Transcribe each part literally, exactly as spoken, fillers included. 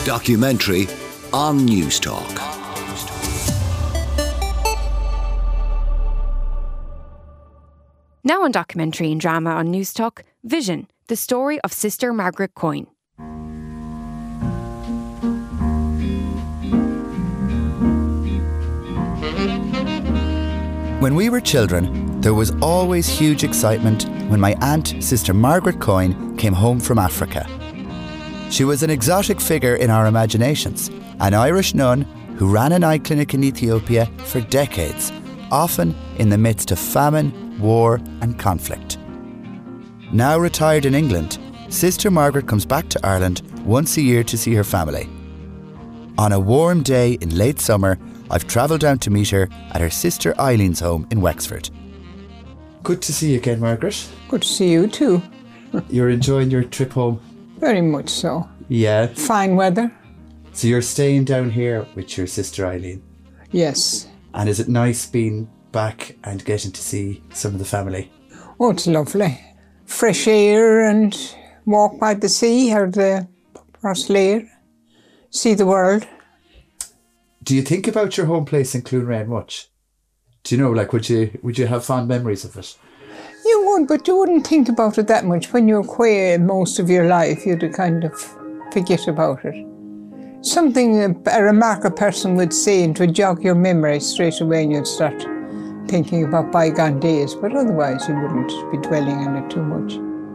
Documentary on Newstalk. Now on Documentary and Drama on Newstalk, Vision, the story of Sister Margaret Coyne. When we were children, there was always huge excitement when my aunt, Sister Margaret Coyne, came home from Africa. She was an exotic figure in our imaginations, an Irish nun who ran an eye clinic in Ethiopia for decades, often in the midst of famine, war and conflict. Now retired in England, Sister Margaret comes back to Ireland once a year to see her family. On a warm day in late summer, I've travelled down to meet her at her sister Eileen's home in Wexford. Good to see you again, Margaret. Good to see you too. You're enjoying your trip home? Very much so. Yeah. Fine weather. So you're staying down here with your sister Eileen? Yes. And is it nice being back and getting to see some of the family? Oh, it's lovely. Fresh air and walk by the sea or the Rosslare, see the world. Do you think about your home place in Cloonraine much? Do you know, like, would you would you have fond memories of it? You would, but you wouldn't think about it that much. When you're away most of your life, you'd kind of forget about it. Something a, a remarkable person would say and would jog your memory straight away and you'd start thinking about bygone days, but otherwise you wouldn't be dwelling on it too much.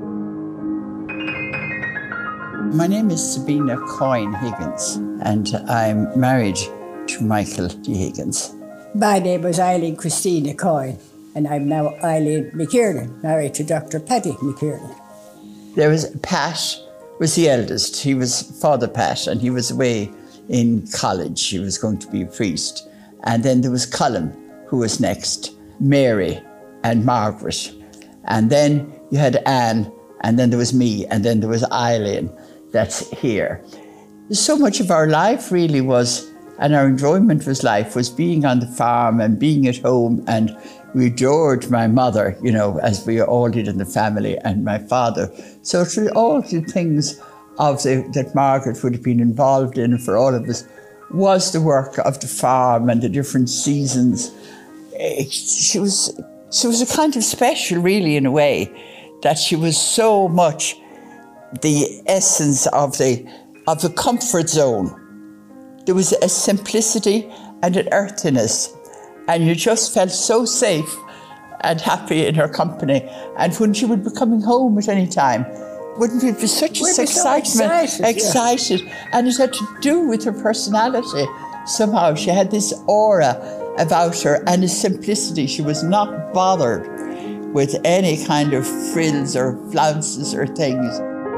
My name is Sabina Coyne Higgins and I'm married to Michael D. Higgins. My name was Eileen Christina Coyne and I'm now Eileen McKiernan, married to Doctor Paddy McKiernan. There was Pat, was the eldest. He was Father Pat and he was away in college. He was going to be a priest. And then there was Colin, who was next, Mary and Margaret. And then you had Anne, and then there was me, and then there was Eileen that's here. So much of our life really was, and our enjoyment was life, was being on the farm and being at home, and we adored my mother, you know, as we all did in the family, and my father. So it's really all the things of the, that Margaret would have been involved in for all of us was the work of the farm and the different seasons. She was, she was a kind of special, really, in a way, that she was so much the essence of the, of the comfort zone. There was a simplicity and an earthiness, and you just felt so safe and happy in her company. And when she would be coming home at any time, wouldn't it be such a excitement, so excited, excited. Yeah. And it had to do with her personality. Somehow she had this aura about her and a simplicity. She was not bothered with any kind of frills or flounces or things.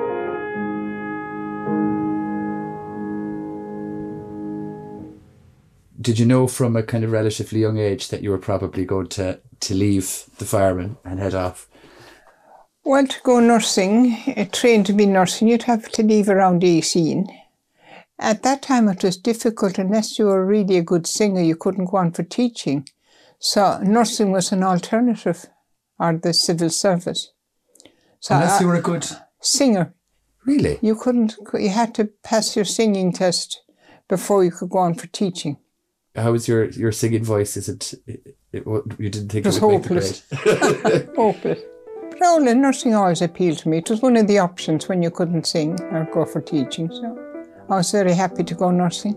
Did you know from a kind of relatively young age that you were probably going to, to leave the farm and, and head off? Well, to go nursing, uh, trained to be nursing, you'd have to leave around eighteen. At that time it was difficult. Unless you were really a good singer, you couldn't go on for teaching. So nursing was an alternative, or the civil service. So Unless you uh, were a good singer. Really? You couldn't, you had to pass your singing test before you could go on for teaching. How was your, your singing voice? Is it, it, it you didn't think it was it would hopeless. make the grade? Hopeless. But all the nursing always appealed to me. It was one of the options when you couldn't sing or go for teaching. So I was very happy to go nursing.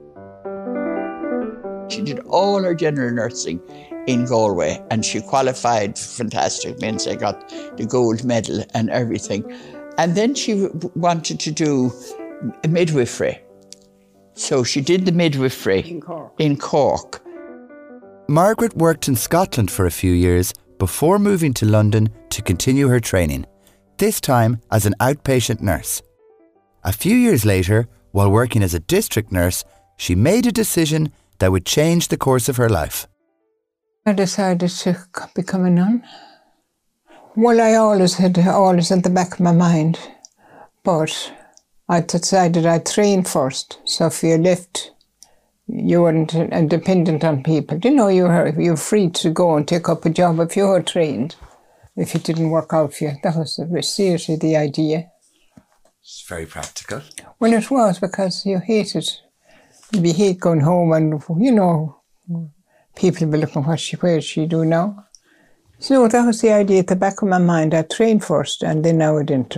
She did all her general nursing in Galway and she qualified fantastic. Means I got the gold medal and everything. And then she wanted to do midwifery. So she did the midwifery in Cork. in Cork. Margaret worked in Scotland for a few years before moving to London to continue her training, this time as an outpatient nurse. A few years later, while working as a district nurse, she made a decision that would change the course of her life. I decided to become a nun. Well, I always had always at the back of my mind, but I decided I'd train first. So if you left, you weren't dependent on people. You know, you were, you were free to go and take up a job if you were trained. If it didn't work out for you, that was seriously the idea. It's very practical. Well, it was, because you hate it. You hate going home and, you know, people be looking what she, where she do now. So that was the idea at the back of my mind. I trained first and then I would enter.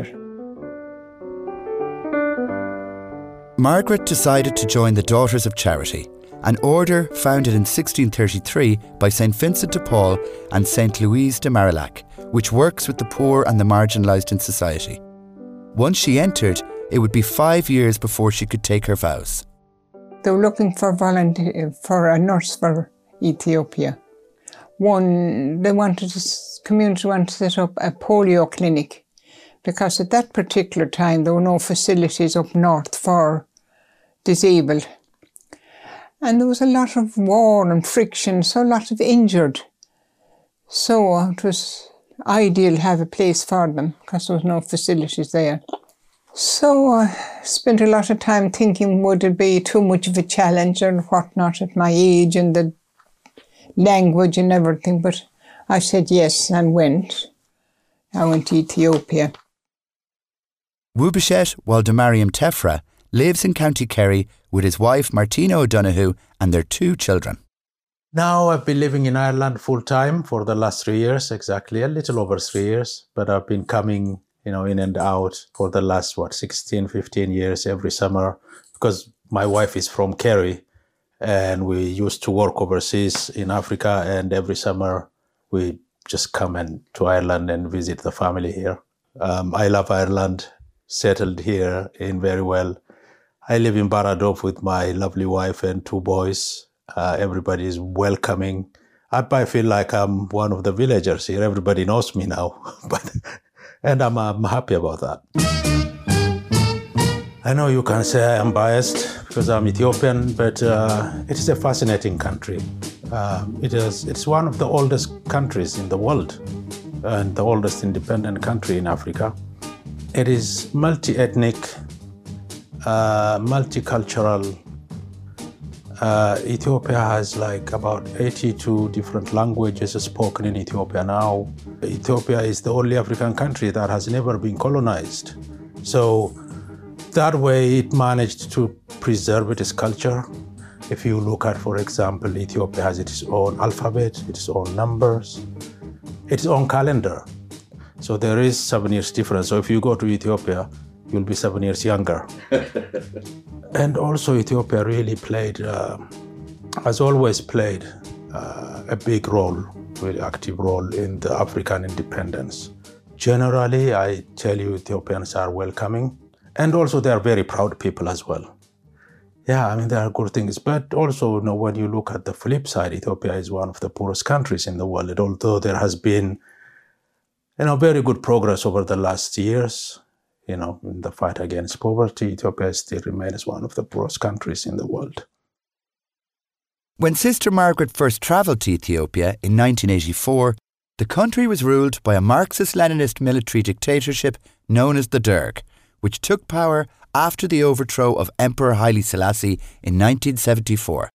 Margaret decided to join the Daughters of Charity, an order founded in sixteen thirty-three by Saint Vincent de Paul and Saint Louise de Marillac, which works with the poor and the marginalised in society. Once she entered, it would be five years before she could take her vows. They were looking for volunteer for a nurse for Ethiopia. One, they wanted to, community wanted to set up a polio clinic, because at that particular time there were no facilities up north for disabled. And there was a lot of war and friction, so a lot of injured. So it was ideal to have a place for them, because there was no facilities there. So I spent a lot of time thinking, would it be too much of a challenge or whatnot at my age and the language and everything, but I said yes and went. I went to Ethiopia. Wubishet Waldemariam Tefra lives in County Kerry with his wife Martina O'Donoghue and their two children. Now I've been living in Ireland full time for the last three years, exactly, a little over three years, but I've been coming, you know, in and out for the last, what, sixteen, fifteen years every summer, because my wife is from Kerry and we used to work overseas in Africa, and every summer we just come and to Ireland and visit the family here. Um, I love Ireland, settled here in very well. I live in Baradof with my lovely wife and two boys. Uh, everybody is welcoming. I, I feel like I'm one of the villagers here. Everybody knows me now, but and I'm, I'm happy about that. I know you can say I'm biased because I'm Ethiopian, but uh, it is a fascinating country. Uh, it is, it's one of the oldest countries in the world and the oldest independent country in Africa. It is multi-ethnic, uh, multicultural. Uh, Ethiopia has like about eighty-two different languages spoken in Ethiopia now. Ethiopia is the only African country that has never been colonized. So that way it managed to preserve its culture. If you look at, for example, Ethiopia has its own alphabet, its own numbers, its own calendar. So there is seven years difference. So if you go to Ethiopia, you'll be seven years younger. And also Ethiopia really played, uh, has always played uh, a big role, really active role in the African independence. Generally, I tell you, Ethiopians are welcoming. And also they are very proud people as well. Yeah, I mean, there are good things. But also, you know, when you look at the flip side, Ethiopia is one of the poorest countries in the world, although there has been, you know, very good progress over the last years. You know, in the fight against poverty, Ethiopia still remains one of the poorest countries in the world. When Sister Margaret first travelled to Ethiopia in nineteen eighty-four, the country was ruled by a Marxist-Leninist military dictatorship known as the Derg, which took power after the overthrow of Emperor Haile Selassie in nineteen seventy-four.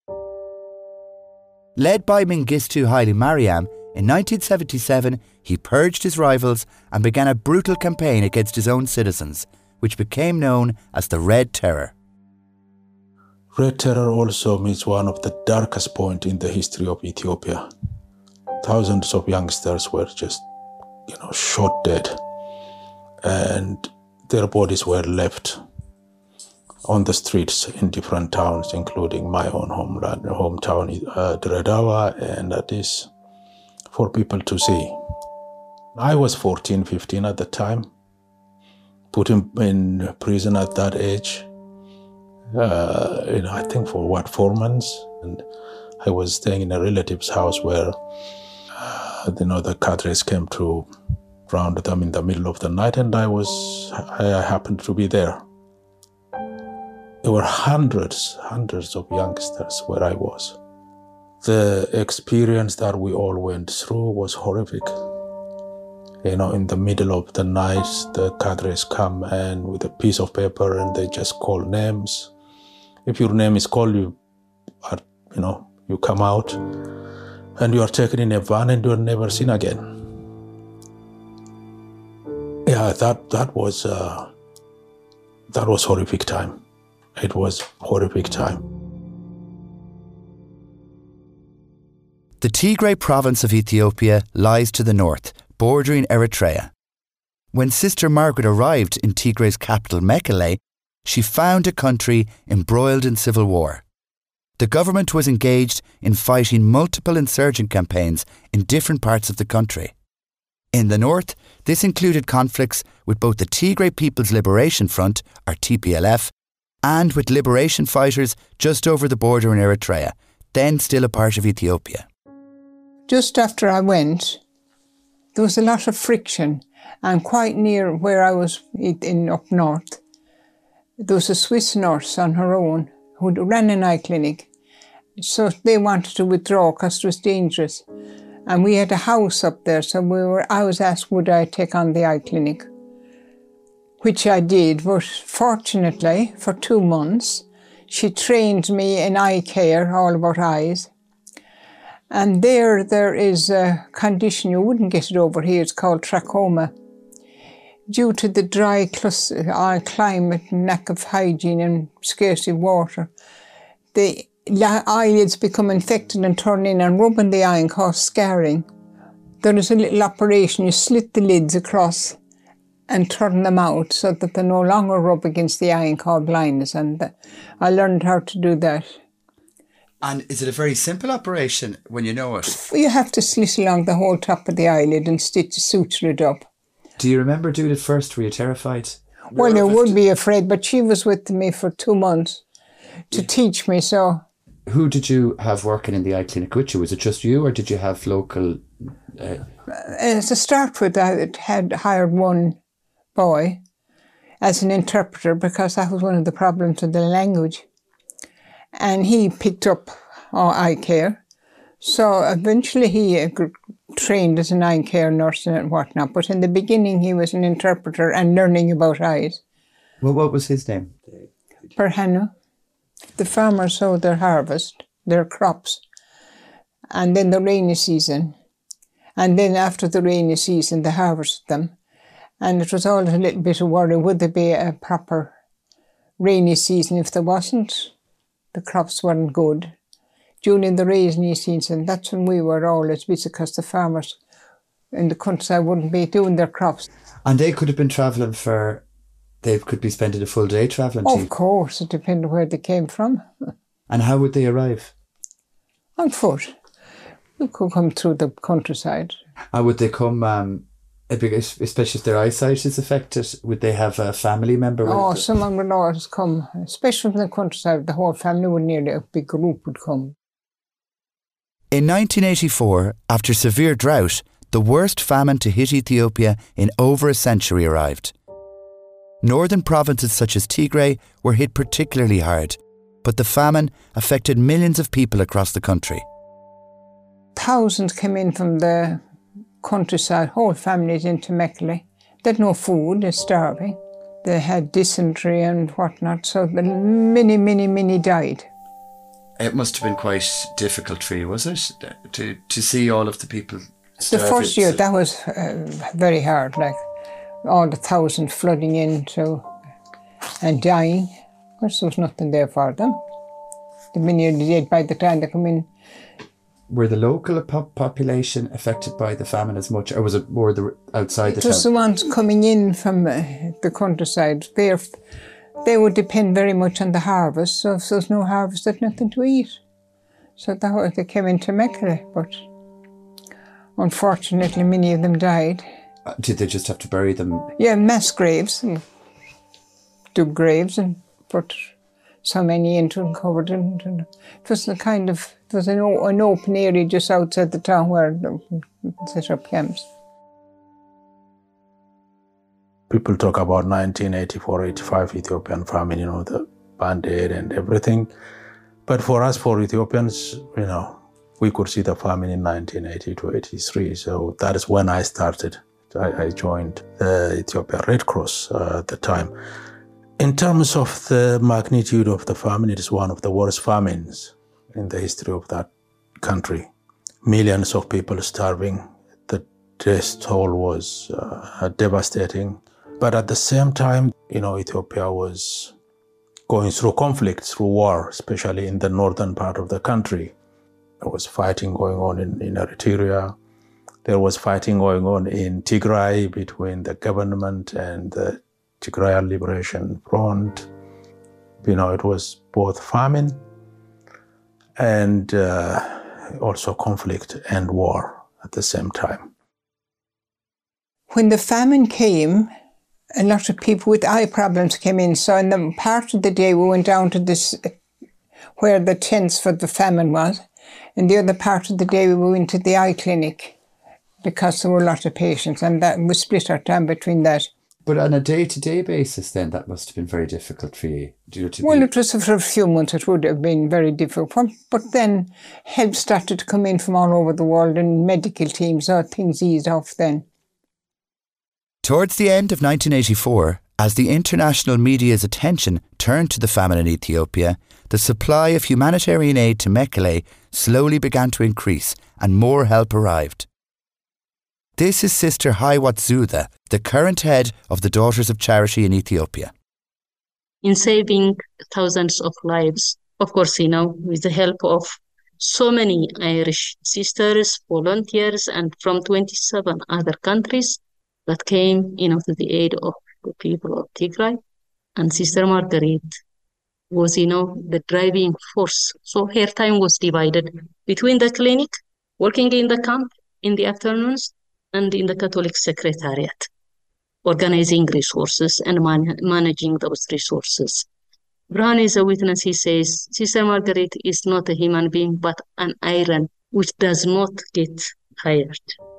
Led by Mengistu Haile Mariam, in nineteen seventy-seven, he purged his rivals and began a brutal campaign against his own citizens, which became known as the Red Terror. Red Terror also means one of the darkest points in the history of Ethiopia. Thousands of youngsters were just, you know, shot dead, and their bodies were left on the streets in different towns, including my own homeland, hometown, uh, Dire Dawa and Addis, for people to see. I was fourteen, fifteen at the time, put in, in prison at that age, uh, you know, I think for what, four months? And I was staying in a relative's house where, uh, you know, the cadres came to round them in the middle of the night, and I was, I happened to be there. There were hundreds, hundreds of youngsters where I was. The experience that we all went through was horrific. You know, in the middle of the night, the cadres come and with a piece of paper and they just call names. If your name is called, you are, you know, you come out and you are taken in a van and you are never seen again. Yeah, that, that was, uh, that was horrific time. It was horrific time. The Tigray province of Ethiopia lies to the north, bordering Eritrea. When Sister Margaret arrived in Tigray's capital, Mekelle, she found a country embroiled in civil war. The government was engaged in fighting multiple insurgent campaigns in different parts of the country. In the north, this included conflicts with both the Tigray People's Liberation Front, or T P L F, and with liberation fighters just over the border in Eritrea, then still a part of Ethiopia. Just after I went, there was a lot of friction, and quite near where I was in up north, there was a Swiss nurse on her own who ran an eye clinic. So they wanted to withdraw because it was dangerous. And we had a house up there, so we were. I was asked would I take on the eye clinic, which I did, but fortunately, for two months, she trained me in eye care, all about eyes. And there, there is a condition, you wouldn't get it over here, it's called trachoma. Due to the dry uh, climate and lack of hygiene and scarcity of water, the eyelids become infected and turn in and rub in the eye and cause scarring. There is a little operation, you slit the lids across and turn them out so that they no longer rub against the eye and cause blindness, and I learned how to do that. And is it a very simple operation when you know it? You have to slit along the whole top of the eyelid and stitch, suture it up. Do you remember doing it first? Were you terrified? Well, I would be afraid, but she was with me for two months to yeah. teach me, so... Who did you have working in the eye clinic with you? Was it just you, or did you have local... Uh... As a start with, I had hired one boy as an interpreter because that was one of the problems with the language. And he picked up our eye care. So eventually he uh, trained as an eye care nurse and whatnot. But in the beginning he was an interpreter and learning about eyes. Well, what was his name? Perhanu. The farmers sow their harvest, their crops, and then the rainy season. And then after the rainy season they harvested them. And it was always a little bit of worry, would there be a proper rainy season? If there wasn't, the crops weren't good. During the rainy season, that's when we were always busy because the farmers in the countryside wouldn't be doing their crops. And they could have been travelling for, they could be spending a full day travelling oh, to Of course, it depended where they came from. And how would they arrive? On foot. They could come through the countryside. And would they come, um, especially if their eyesight is affected, would they have a family member with Oh, them? someone would always come, especially from the countryside. The whole family would nearly, a big group would come. In nineteen eighty-four, after severe drought, the worst famine to hit Ethiopia in over a century arrived. Northern provinces such as Tigray were hit particularly hard, but the famine affected millions of people across the country. Thousands came in from the countryside, whole families into Mekelle. They had no food, they're starving. They had dysentery and whatnot, so many, many, many died. It must have been quite difficult for you, was it? To to see all of the people starving? The first year, that was uh, very hard, like all the thousands flooding in so, and dying. Of course, there was nothing there for them. The many dead by the time they come in. Were the local pop population affected by the famine as much, or was it more the outside the town? It was the ones coming in from uh, the countryside. They're, they would depend very much on the harvest, so if there's no harvest, there's nothing to eat. So that was, they came into Mekelle, but unfortunately many of them died. Uh, did they just have to bury them? Yeah, mass graves, and dug graves and put so many into and covered it. And it was a kind of, it was an, an open area just outside the town where they set up camps. People talk about nineteen eighty-four eighty-five Ethiopian famine, you know, the Band-Aid and everything. But for us, for Ethiopians, you know, we could see the famine in nineteen eighty to eighty-three. So that is when I started. I, I joined the Ethiopian Red Cross uh, at the time. In terms of the magnitude of the famine, it is one of the worst famines in the history of that country. Millions of people starving. The death toll was uh, devastating. But at the same time, you know, Ethiopia was going through conflicts, through war, especially in the northern part of the country. There was fighting going on in, in Eritrea. There was fighting going on in Tigray between the government and the Tigray Liberation Front. You know, it was both famine and uh, also conflict and war at the same time. When the famine came, a lot of people with eye problems came in. So in the part of the day we went down to this, where the tents for the famine was. And the other part of the day we went to the eye clinic because there were a lot of patients, and that we split our time between that. But on a day-to-day basis then, that must have been very difficult for you. you to well, be... it was for a few months, it would have been very difficult. But then help started to come in from all over the world and medical teams, so things eased off then. Towards the end of nineteen eighty-four, as the international media's attention turned to the famine in Ethiopia, the supply of humanitarian aid to Mekele slowly began to increase and more help arrived. This is Sister Hiwot Zudha, the current head of the Daughters of Charity in Ethiopia. In saving thousands of lives, of course, you know, with the help of so many Irish sisters, volunteers, and from twenty-seven other countries that came, you know, to the aid of the people of Tigray. And Sister Margaret was, you know, the driving force. So her time was divided between the clinic, working in the camp in the afternoons, and in the Catholic Secretariat, organizing resources and man managing those resources. Brown is a witness. He says, Sister Margaret is not a human being, but an iron which does not get tired.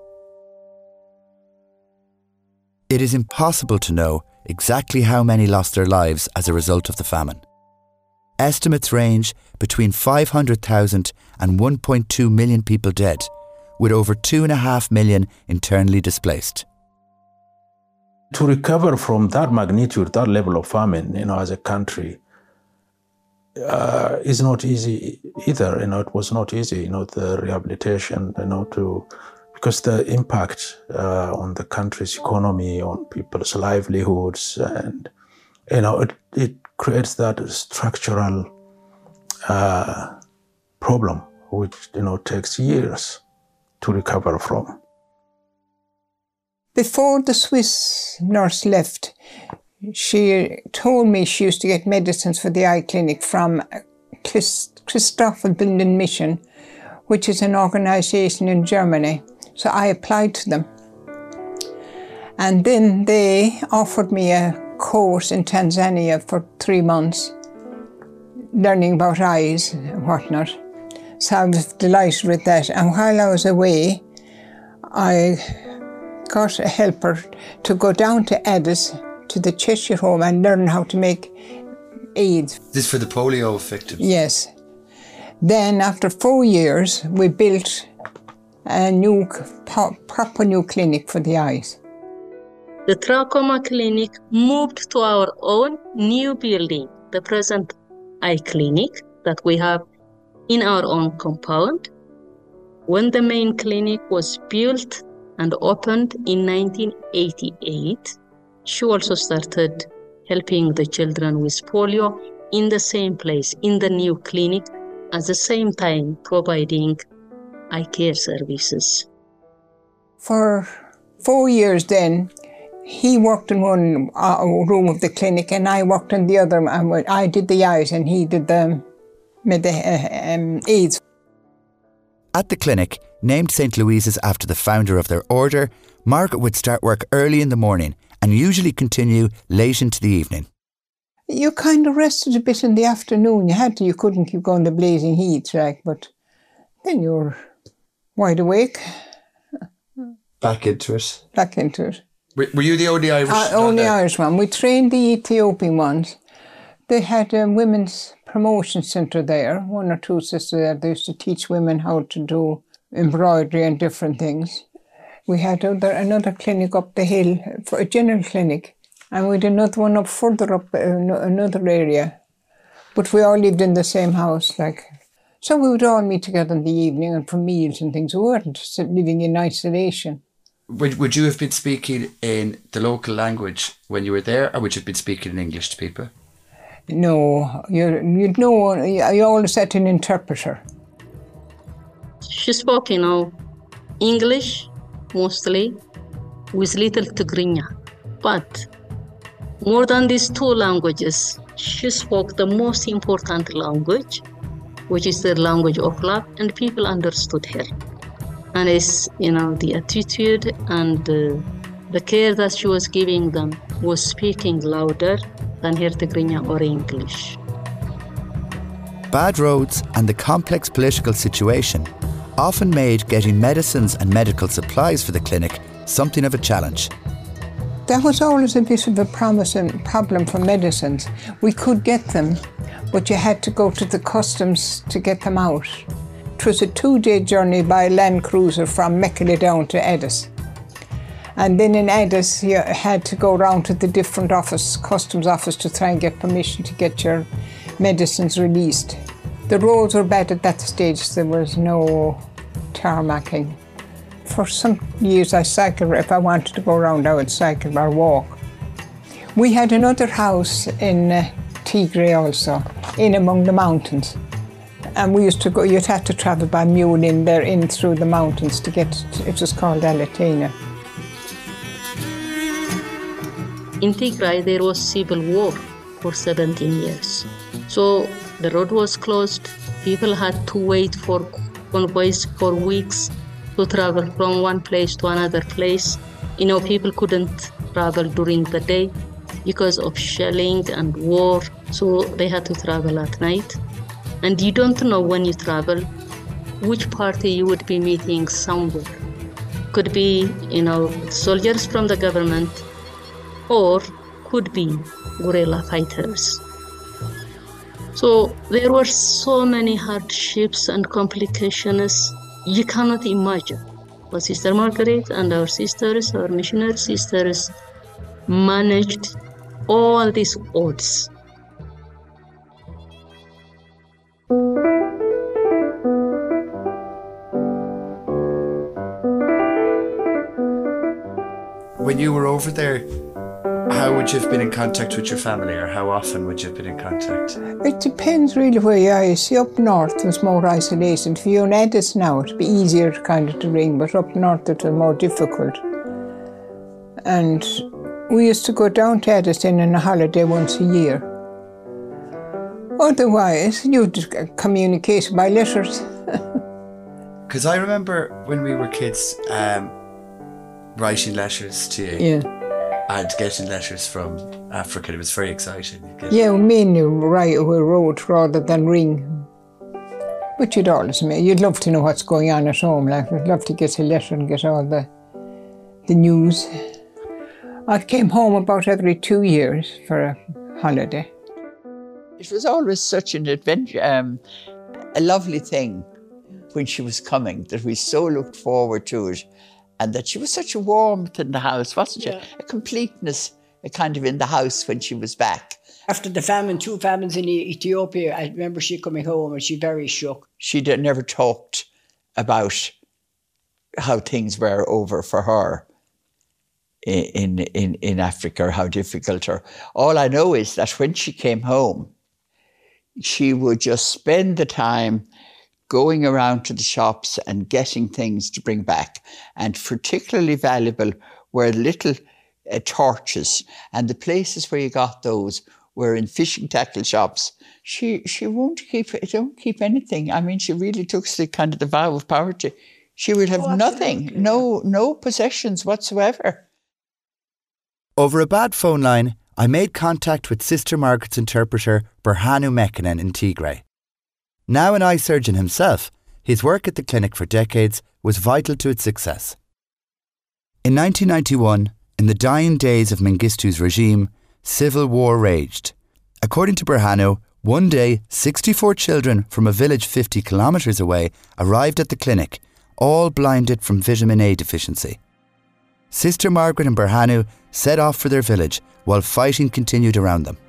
It is impossible to know exactly how many lost their lives as a result of the famine. Estimates range between five hundred thousand and one point two million people dead, with over two and a half million internally displaced. To recover from that magnitude, that level of famine, you know, as a country, uh, is not easy either. You know, it was not easy. You know, the rehabilitation, you know, to because the impact uh, on the country's economy, on people's livelihoods, and you know, it it creates that structural uh, problem, which you know takes years to recover from. Before the Swiss nurse left, she told me she used to get medicines for the eye clinic from Christoffel Mission, which is an organisation in Germany. So I applied to them. And then they offered me a course in Tanzania for three months, learning about eyes and whatnot. So I was delighted with that. And while I was away, I got a helper to go down to Addis, to the Cheshire Home, and learn how to make aids. This for the polio victims? Yes. Then after four years, we built a new, proper new clinic for the eyes. The Trachoma Clinic moved to our own new building, the present eye clinic that we have in our own compound. When the main clinic was built and opened in nineteen eighty-eight, she also started helping the children with polio in the same place, in the new clinic, at the same time providing eye care services. For four years then, he worked in one uh, room of the clinic and I worked in the other. I did the eyes and he did the, made the uh, um, aids. At the clinic, named Saint Louise's after the founder of their order, Margaret would start work early in the morning and usually continue late into the evening. You kind of rested a bit in the afternoon. You had to, you couldn't keep going the blazing heat, right? But then you were wide awake. Back into it. Back into it. Were you the only Irish? Uh, only Irish one. We trained the Ethiopian ones. They had a women's promotion centre there, one or two sisters there. They used to teach women how to do embroidery and different things. We had other, another clinic up the hill, for a general clinic, and we had another one up further up uh, another area. But we all lived in the same house, like. So we would all meet together in the evening and for meals and things. We weren't living in isolation. Would, would you have been speaking in the local language when you were there, or would you have been speaking in English to people? No, you, you'd know, you always had an interpreter. She spoke, you know, English mostly, with little Tigrinya. But more than these two languages, she spoke the most important language, which is the language of love, and people understood her. And it's, you know, the attitude and uh, the care that she was giving them was speaking louder than her Tigrinya or English. Bad roads and the complex political situation often made getting medicines and medical supplies for the clinic something of a challenge. That was always a bit of a promising problem for medicines. We could get them, but you had to go to the customs to get them out. It was a two-day journey by Land Cruiser from Mechelen down to Addis. And then in Addis, you had to go around to the different office, customs office, to try and get permission to get your medicines released. The roads were bad at that stage. There was no tarmacking. For some years I cycled. If I wanted to go around, I would cycle or walk. We had another house in uh, Tigray also, in among the mountains. And we used to go, you'd have to travel by mule in there, in through the mountains to get, to, it was called Aletina. In Tigray, there was civil war for seventeen years. So the road was closed. People had to wait for convoys for weeks to travel from one place to another place. You know, people couldn't travel during the day because of shelling and war. So they had to travel at night. And you don't know when you travel which party you would be meeting somewhere. Could be, you know, soldiers from the government, or could be guerrilla fighters. So there were so many hardships and complications you cannot imagine. But Sister Margaret and our sisters, our missionary sisters, managed all these odds. When you were over there, how would you have been in contact with your family, or how often would you have been in contact? It depends really where you are. You see, up north was more isolated. If you're in Addis now, it'd be easier kind of to ring, but up north it was more difficult. And we used to go down to Addis in on a holiday once a year. Otherwise, you'd communicate by letters. Because I remember when we were kids, um, writing letters to you. Yeah. And getting letters from Africa. It was very exciting. Yeah, mainly write we wrote rather than ring. But you'd always, you'd love to know what's going on at home. Like, you'd love to get a letter and get all the the news. I came home about every two years for a holiday. It was always such an adventure, um, a lovely thing when she was coming, that we so looked forward to it. And that she was such a warmth in the house, wasn't yeah. she? A completeness a kind of in the house when she was back. After the famine, two famines in Ethiopia, I remember she coming home and she very shook. She did, never talked about how things were over for her in, in, in Africa, or how difficult her. All I know is that when she came home, she would just spend the time going around to the shops and getting things to bring back. And particularly valuable were little uh, torches. And the places where you got those were in fishing tackle shops. She she won't keep, don't keep anything. I mean, she really took the kind of the vow of poverty. She would have oh, nothing, no, no possessions whatsoever. Over a bad phone line, I made contact with Sister Margaret's interpreter, Berhanu Mekinen in Tigray. Now an eye surgeon himself, his work at the clinic for decades was vital to its success. In nineteen ninety-one, in the dying days of Mengistu's regime, civil war raged. According to Berhanu, one day sixty-four children from a village fifty kilometres away arrived at the clinic, all blinded from vitamin A deficiency. Sister Margaret and Berhanu set off for their village while fighting continued around them.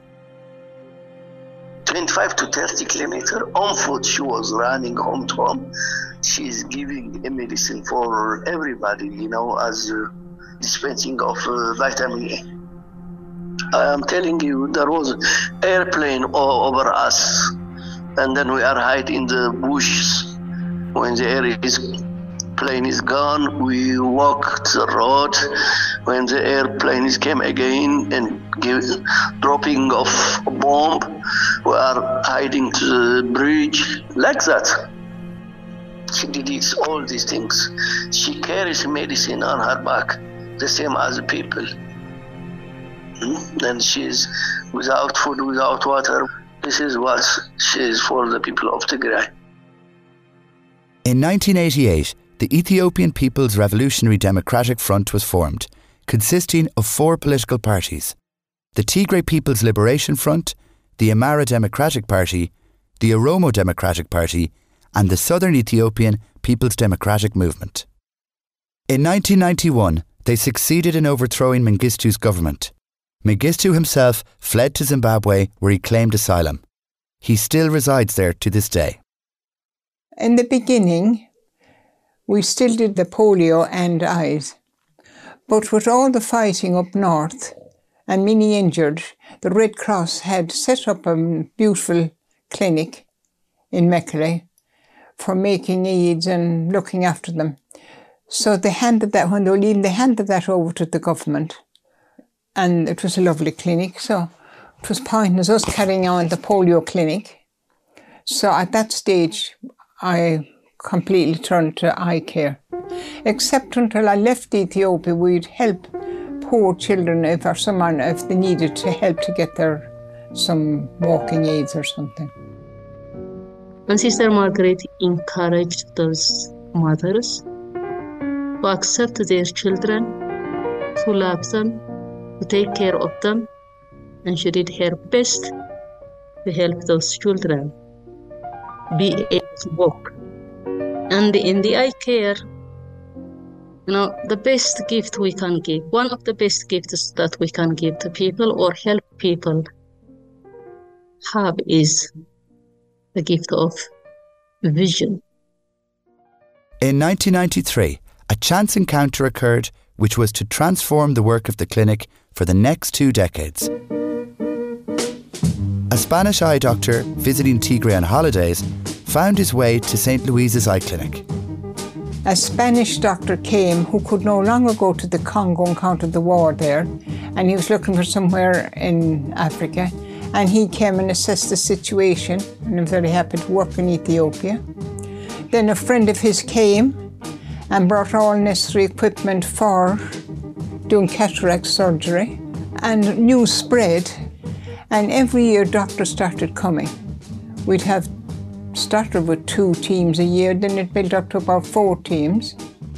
twenty-five to thirty kilometers on foot she was running home to home. she's giving a medicine for everybody, you know, as uh, dispensing of uh, vitamin A. I am telling you, there was airplane all over us, and then we are hiding in the bushes. When the air is plane is gone, we walk the road. When the airplane is came again and give, dropping of a bomb, we are hiding to the bridge like that. She did this, all these things. She carries medicine on her back, the same as the people. And she's without food, without water. This is what she is for the people of Tigray. In nineteen eighty-eight, the Ethiopian People's Revolutionary Democratic Front was formed, consisting of four political parties: the Tigray People's Liberation Front, the Amhara Democratic Party, the Oromo Democratic Party, and the Southern Ethiopian People's Democratic Movement. In nineteen ninety-one, they succeeded in overthrowing Mengistu's government. Mengistu himself fled to Zimbabwe, where he claimed asylum. He still resides there to this day. In the beginning, we still did the polio and eyes. But with all the fighting up north and many injured, the Red Cross had set up a beautiful clinic in Mekelle for making aids and looking after them. So they handed that, when they were leaving, they handed that over to the government. And it was a lovely clinic, so it was pointless us carrying on the polio clinic. So at that stage, I completely turned to eye care. Except until I left Ethiopia, we'd help poor children if or someone if they needed to help to get their some walking aids or something. And Sister Margaret encouraged those mothers to accept their children, to love them, to take care of them, and she did her best to help those children be able to walk. And in the eye care, you know, the best gift we can give, one of the best gifts that we can give to people or help people have is the gift of vision. In nineteen ninety-three, a chance encounter occurred which was to transform the work of the clinic for the next two decades. A Spanish eye doctor visiting Tigray on holidays found his way to Saint Louise's eye clinic. A Spanish doctor came who could no longer go to the Congo and counter the war there, and he was looking for somewhere in Africa, and he came and assessed the situation, and I'm very happy to work in Ethiopia. Then a friend of his came and brought all necessary equipment for doing cataract surgery, and news spread, and every year doctors started coming. We'd have started with two teams a year, then it built up to about four teams.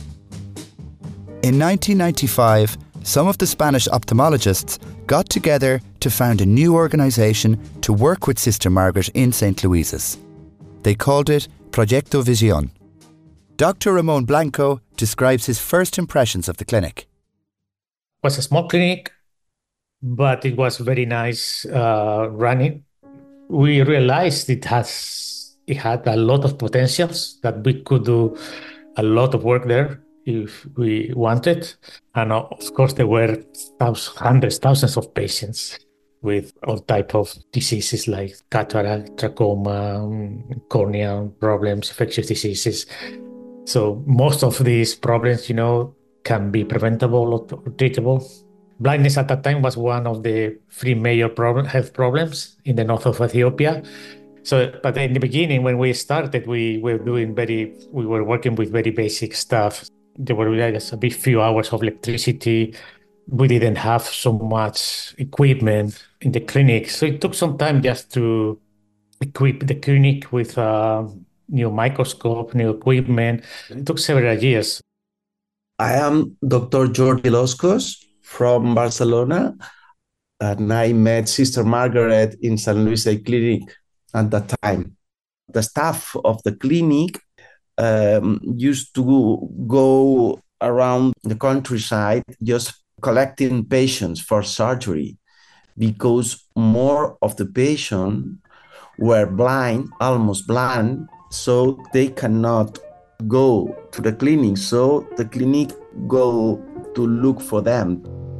In nineteen ninety-five, some of the Spanish ophthalmologists got together to found a new organisation to work with Sister Margaret in Saint Louise's. They called it Proyecto Visión. Doctor Ramon Blanco describes his first impressions of the clinic. It was a small clinic, but it was very nice uh, running. We realized it has it had a lot of potentials, that we could do a lot of work there if we wanted. And of course, there were thousands, hundreds, thousands of patients with all types of diseases like cataract, trachoma, corneal problems, infectious diseases. So most of these problems, you know, can be preventable or treatable. Blindness at that time was one of the three major problem, health problems in the north of Ethiopia. So, but in the beginning, when we started, we were doing very, we were working with very basic stuff. There were just a bit few hours of electricity. We didn't have so much equipment in the clinic. So it took some time just to equip the clinic with a new microscope, new equipment. It took several years. I am Doctor Jordi Loscos from Barcelona, and I met Sister Margaret in Saint Louis Eye Clinic at that time. The staff of the clinic um, used to go around the countryside just collecting patients for surgery, because more of the patients were blind, almost blind, so they cannot go to the clinic, so the clinic go to look for them.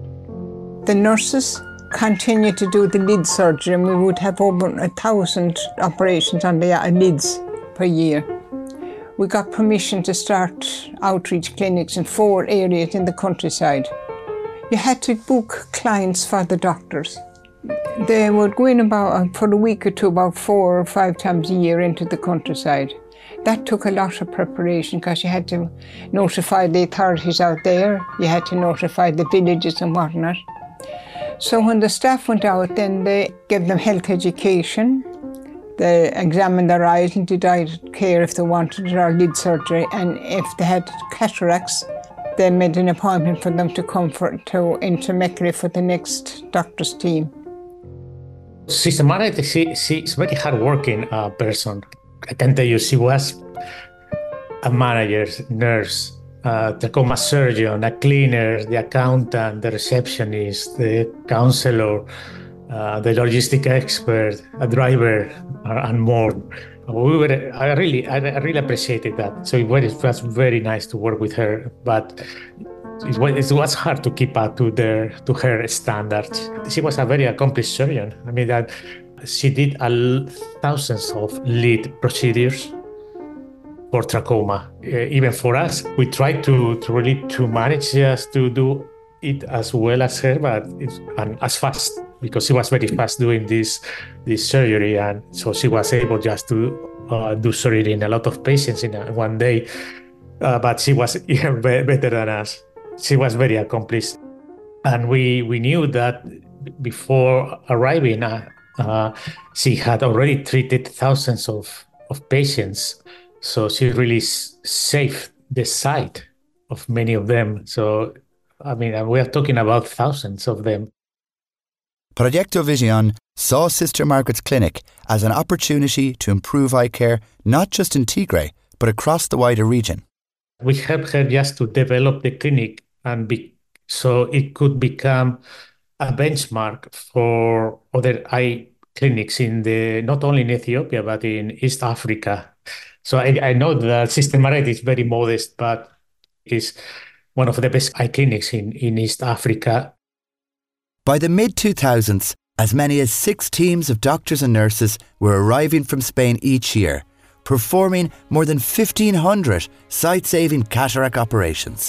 The nurses continued to do the lid surgery, and we would have over a thousand operations on the lids per year. We got permission to start outreach clinics in four areas in the countryside. You had to book clients for the doctors. They would go in about, for a week or two, about four or five times a year into the countryside. That took a lot of preparation because you had to notify the authorities out there, you had to notify the villages and whatnot. So when the staff went out, then they gave them health education, they examined their eyes and did eye care if they wanted it, or lid surgery, and if they had cataracts, they made an appointment for them to come for, to into Meckley for the next doctor's team. Sister Margaret, she, she's a very hardworking uh, person. I can tell you, she was a manager, nurse, uh, trachoma surgeon, a cleaner, the accountant, the receptionist, the counselor, uh, the logistic expert, a driver, uh, and more. We were, I really, I really appreciated that. So it was, it was very nice to work with her, but it was, it was hard to keep up to their, to her standards. She was a very accomplished surgeon. I mean, that she did a, thousands of lead procedures for trachoma. Uh, even for us, we tried to, to really to manage just to do it as well as her, but it's, and as fast, because she was very fast doing this this surgery, and so she was able just to uh, do surgery in a lot of patients in a, one day. Uh, but she was even better than us. She was very accomplished, and we we knew that before arriving, uh, uh, she had already treated thousands of of patients. So she really s- saved the sight of many of them. So I mean, we are talking about thousands of them. Proyecto Visión saw Sister Margaret's clinic as an opportunity to improve eye care, not just in Tigray, but across the wider region. We helped her just to develop the clinic, and be, so it could become a benchmark for other eye clinics in the not only in Ethiopia but in East Africa. So I, I know that Sister Margaret is very modest, but is one of the best eye clinics in, in East Africa. By the mid two thousands, as many as six teams of doctors and nurses were arriving from Spain each year, performing more than fifteen hundred sight-saving cataract operations.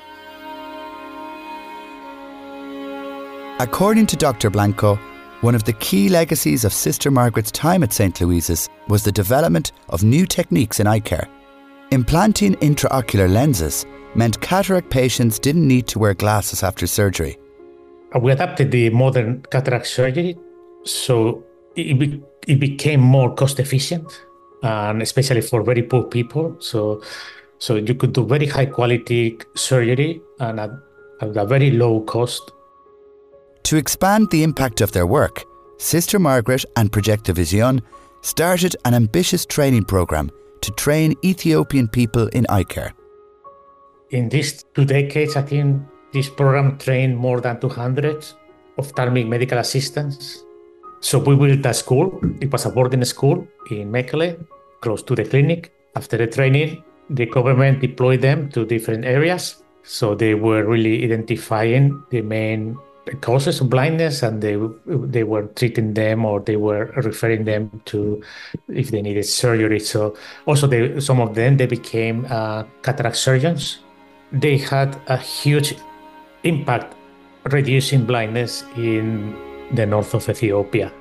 According to Doctor Blanco, one of the key legacies of Sister Margaret's time at Saint Louise's was the development of new techniques in eye care. Implanting intraocular lenses meant cataract patients didn't need to wear glasses after surgery. We adapted the modern cataract surgery, so it, be, it became more cost efficient, and especially for very poor people. So, so you could do very high quality surgery and at, at a very low cost. To expand the impact of their work, Sister Margaret and Proyecto Visión started an ambitious training program to train Ethiopian people in eye care. In these two decades, I think this program trained more than two hundred ophthalmic medical assistants. So we built a school. It was a boarding school in Mekelle, close to the clinic. After the training, the government deployed them to different areas. So they were really identifying the main causes of blindness, and they they were treating them, or they were referring them to if they needed surgery. So also they, some of them, they became uh, cataract surgeons. They had a huge impact reducing blindness in the north of Ethiopia.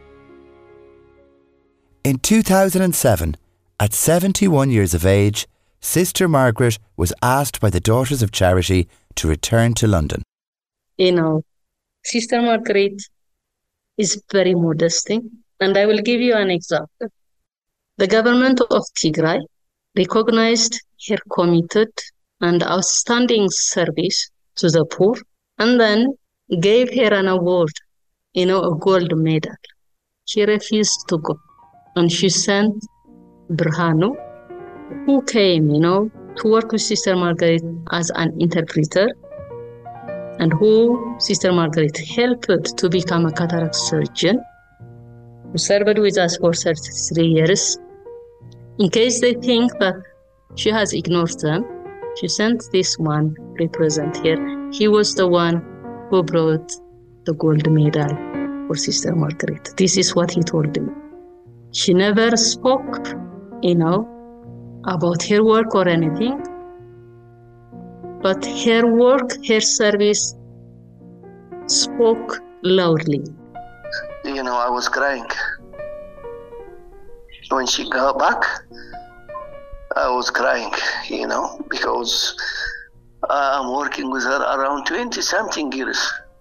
In two thousand seven, at seventy-one years of age, Sister Margaret was asked by the Daughters of Charity to return to London. You know, Sister Margaret is very modest, and I will give you an example. The government of Tigray recognized her committed and outstanding service to the poor, and then gave her an award, you know, a gold medal. She refused to go, and she sent Brhanu, who came, you know, to work with Sister Margaret as an interpreter, and who Sister Margaret helped to become a cataract surgeon, who served with us for thirty-three years. In case they think that She has ignored them. She sent this one represent here. He was the one who brought the gold medal for Sister Margaret. This is what he told me. She never spoke, you know, about her work or anything. But her work, her service spoke loudly. You know, I was crying. When she got back, I was crying, you know, because I'm working with her around twenty something years.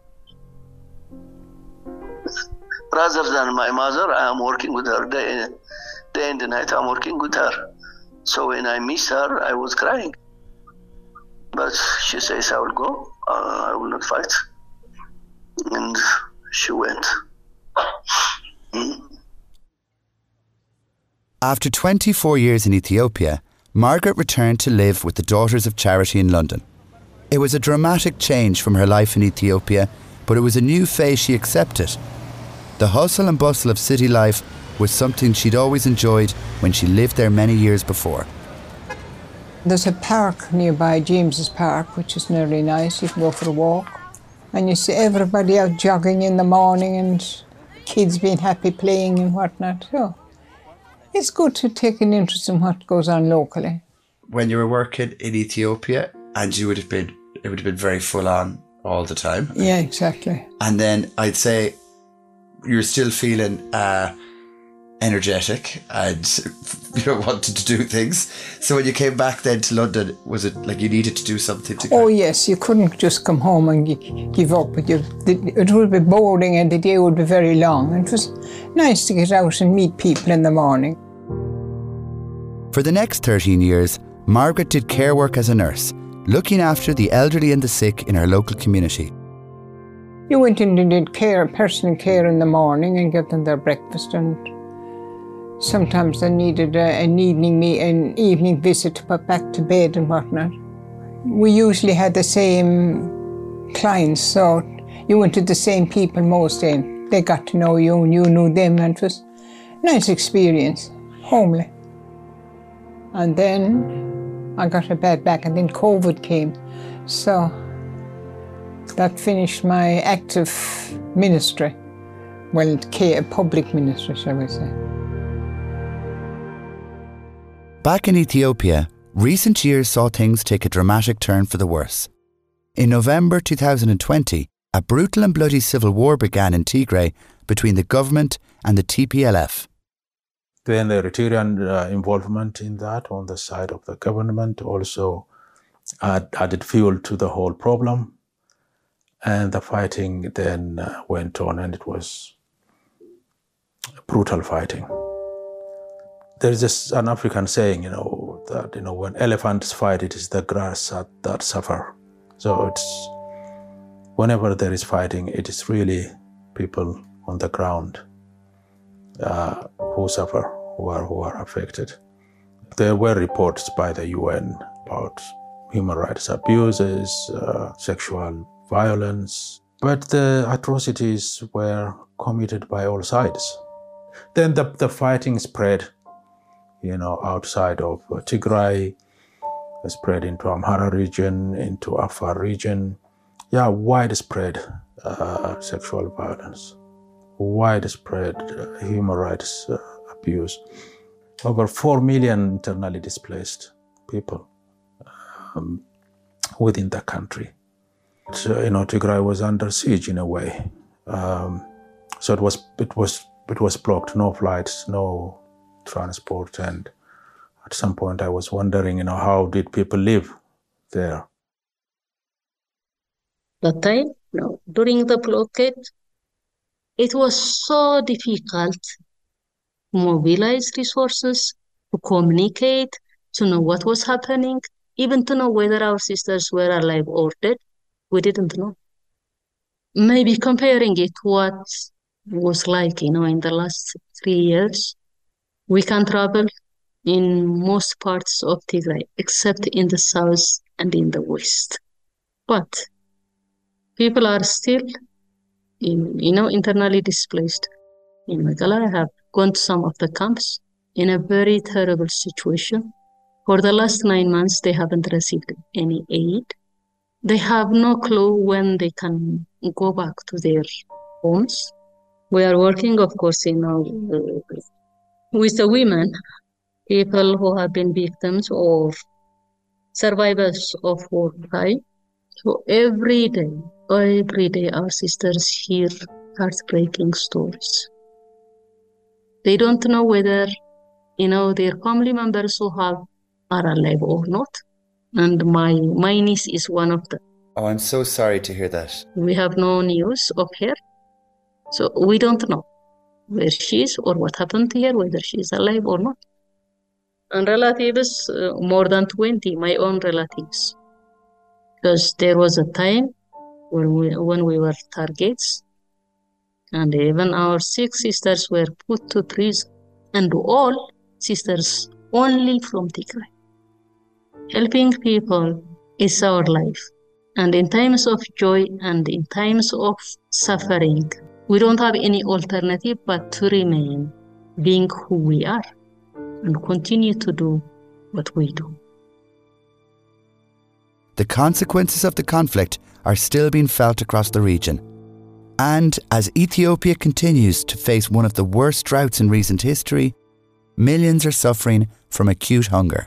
Rather than my mother, I'm working with her day, day and night, I'm working with her. So when I miss her, I was crying. But she says, I will go, uh, I will not fight. And she went. Mm. After twenty-four years in Ethiopia, Margaret returned to live with the Daughters of Charity in London. It was a dramatic change from her life in Ethiopia, but it was a new phase she accepted. The hustle and bustle of city life was something she'd always enjoyed when she lived there many years before. There's a park nearby, James's Park, which is nearly nice. You can go for a walk. And you see everybody out jogging in the morning and kids being happy playing and whatnot. So it's good to take an interest in what goes on locally. When you were working in Ethiopia, and you would have been, it would have been very full on all the time. Yeah, exactly. And then I'd say you're still feeling uh, energetic and you know, wanted to do things. So when you came back then to London, was it like you needed to do something to Oh yes, you couldn't just come home and g- give up. But you, it would be boring and the day would be very long. And it was nice to get out and meet people in the morning. For the next thirteen years, Margaret did care work as a nurse, looking after the elderly and the sick in her local community. You went in and did care, personal care in the morning and gave them their breakfast, and sometimes they needed a, an evening me, an evening visit to put back to bed and whatnot. We usually had the same clients, so you went to the same people most days. They got to know you and you knew them, and it was a nice experience, homely. And then I got a bad back, and then COVID came, so that finished my active ministry. Well, public ministry, shall we say. Back in Ethiopia, recent years saw things take a dramatic turn for the worse. In November two thousand twenty, a brutal and bloody civil war began in Tigray between the government and the T P L F. Then the Eritrean uh, involvement in that on the side of the government also add, added fuel to the whole problem. And the fighting then uh, went on, and it was brutal fighting. There's just an African saying, you know, that, you know, when elephants fight, it is the grass that, that suffer. So it's, whenever there is fighting, it is really people on the ground uh, who suffer, who are, who are affected. There were reports by the U N about human rights abuses, uh, sexual violence, but the atrocities were committed by all sides. Then the, the fighting spread, you know, outside of Tigray, spread into Amhara region, into Afar region. Yeah, widespread uh, sexual violence, widespread uh, human rights uh, abuse. Over four million internally displaced people um, within the country. So, you know, Tigray was under siege in a way. Um, so it was, it was, it was blocked, no flights, no transport. And at some point I was wondering, you know, how did people live there? That time, no, during the blockade, it was so difficult to mobilize resources, to communicate, to know what was happening, even to know whether our sisters were alive or dead. We didn't know. Maybe comparing it to what was like, you know, in the last three years, we can travel in most parts of Tigray, except in the south and in the west. But people are still, in, you know, internally displaced. In Meghalaya, I have gone to some of the camps in a very terrible situation. For the last nine months, they haven't received any aid. They have no clue when they can go back to their homes. We are working, of course, you know, uh, with the women, people who have been victims or survivors of war crime. So every day, every day, our sisters hear heartbreaking stories. They don't know whether, you know, their family members who have are alive or not. And my, my niece is one of them. Oh, I'm so sorry to hear that. We have no news of her. So we don't know where she is or what happened to her, whether she is alive or not. And relatives, uh, more than twenty, my own relatives. Because there was a time when we, when we were targets, and even our six sisters were put to prison, and all sisters only from Tigray. Helping people is our life. And in times of joy and in times of suffering, we don't have any alternative but to remain being who we are and continue to do what we do. The consequences of the conflict are still being felt across the region. And as Ethiopia continues to face one of the worst droughts in recent history, millions are suffering from acute hunger.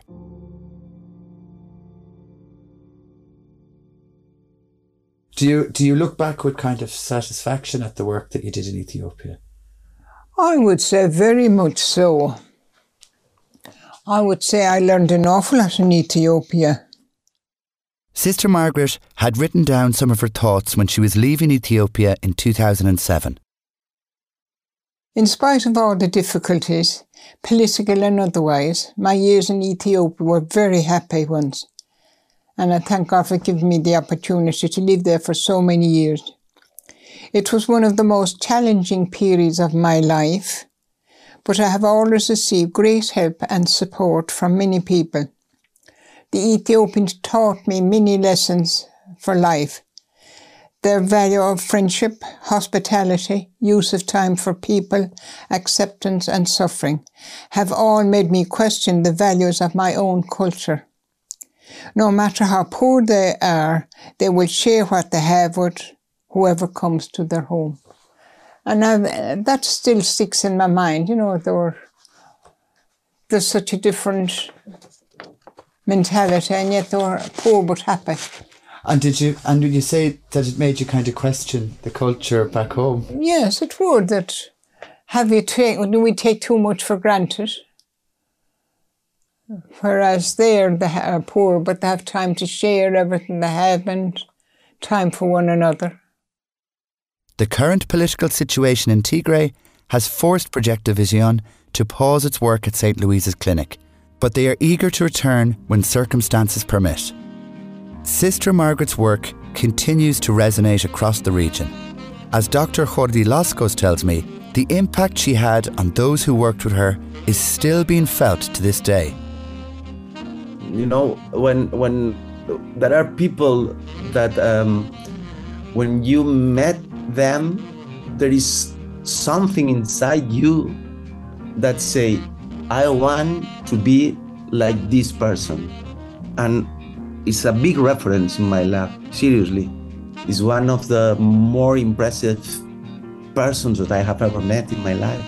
Do you, do you look back with kind of satisfaction at the work that you did in Ethiopia? I would say very much so. I would say I learned an awful lot in Ethiopia. Sister Margaret had written down some of her thoughts when she was leaving Ethiopia in two thousand seven. In spite of all the difficulties, political and otherwise, my years in Ethiopia were very happy ones. And I thank God for giving me the opportunity to live there for so many years. It was one of the most challenging periods of my life, but I have always received great help and support from many people. The Ethiopians taught me many lessons for life. Their value of friendship, hospitality, use of time for people, acceptance and suffering have all made me question the values of my own culture. No matter how poor they are, they will share what they have with whoever comes to their home. And I've, that still sticks in my mind, you know, there were, there's such a different mentality, and yet they were poor but happy. And did you, and did you say that it made you kind of question the culture back home? Yes, it would. That have you take, do we take too much for granted? Whereas there, they are poor, but they have time to share everything they have and time for one another. The current political situation in Tigray has forced Progetto Vision to pause its work at Saint Louise's clinic, but they are eager to return when circumstances permit. Sister Margaret's work continues to resonate across the region. As Doctor Jordi Loskos tells me, the impact she had on those who worked with her is still being felt to this day. You know, when when there are people that um, when you met them, there is something inside you that say, I want to be like this person. And it's a big reference in my life, seriously. It's one of the more impressive persons that I have ever met in my life.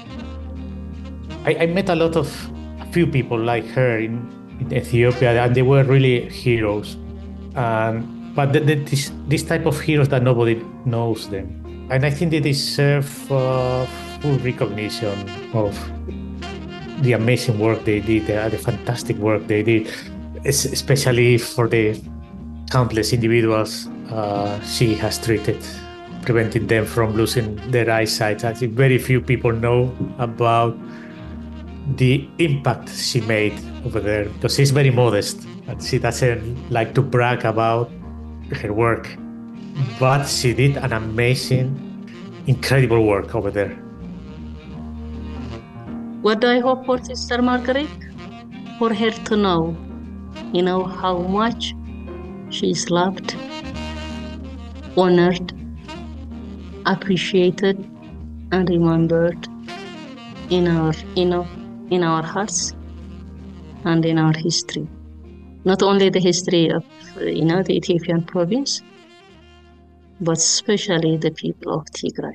I, I met a lot of, a few people like her in, in Ethiopia, and they were really heroes. Um, but the, the, this, this type of heroes that nobody knows them. And I think they deserve uh, full recognition of the amazing work they did, uh, the fantastic work they did, especially for the countless individuals uh, she has treated, preventing them from losing their eyesight. I think very few people know about the impact she made over there, because she's very modest and she doesn't like to brag about her work, but she did an amazing, incredible work over there. What do I hope for Sister Margaret? For her to know, you know, how much she is loved, honored, appreciated, and remembered in our, you know, in our hearts. and in our history. Not only the history of, you know, the Ethiopian province, but especially the people of Tigray.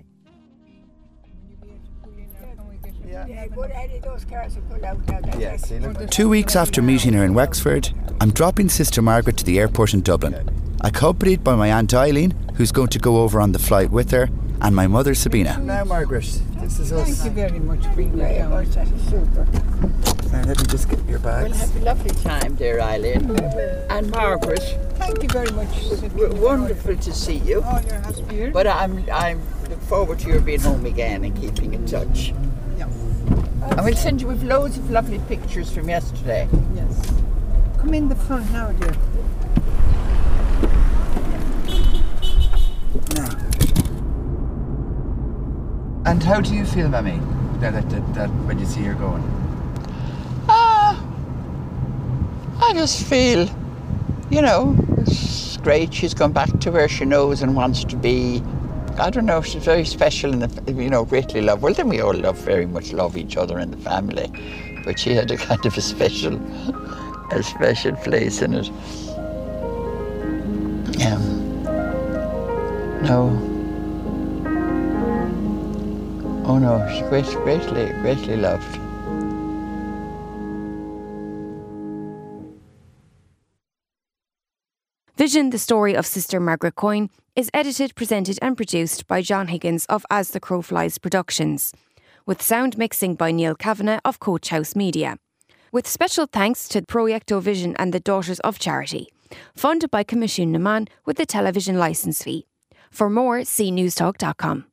Two weeks after meeting her in Wexford, I'm dropping Sister Margaret to the airport in Dublin, accompanied by my Aunt Eileen, who's going to go over on the flight with her, and my mother Sabina. Now, Margaret, this is us. Thank you very much for being there. That is super. Now, let me just get your bags. We'll have a lovely time, dear Eileen. And Margaret. Thank you very much. W- wonderful to see you. Oh, you're happy. But I'm I'm look forward to your being home again and keeping in touch. Yeah. And we'll send you with loads of lovely pictures from yesterday. Yes. Come in the front now, dear. Now. And how do you feel, Mammy, that, that, that, that when you see her going? Ah, I just feel, you know, it's great. She's gone back to where she knows and wants to be. I don't know, she's very special and, you know, greatly loved. Well, then we all love, very much love each other in the family. But she had a kind of a special, a special place in it. Yeah. No. Oh no, she's great, greatly, greatly loved. Vision, the story of Sister Margaret Coyne, is edited, presented and produced by John Higgins of As the Crow Flies Productions, with sound mixing by Neil Kavanagh of Coach House Media. With special thanks to Proiecto Vision and the Daughters of Charity, funded by Commission Naman with the television licence fee. For more, see newstalk dot com.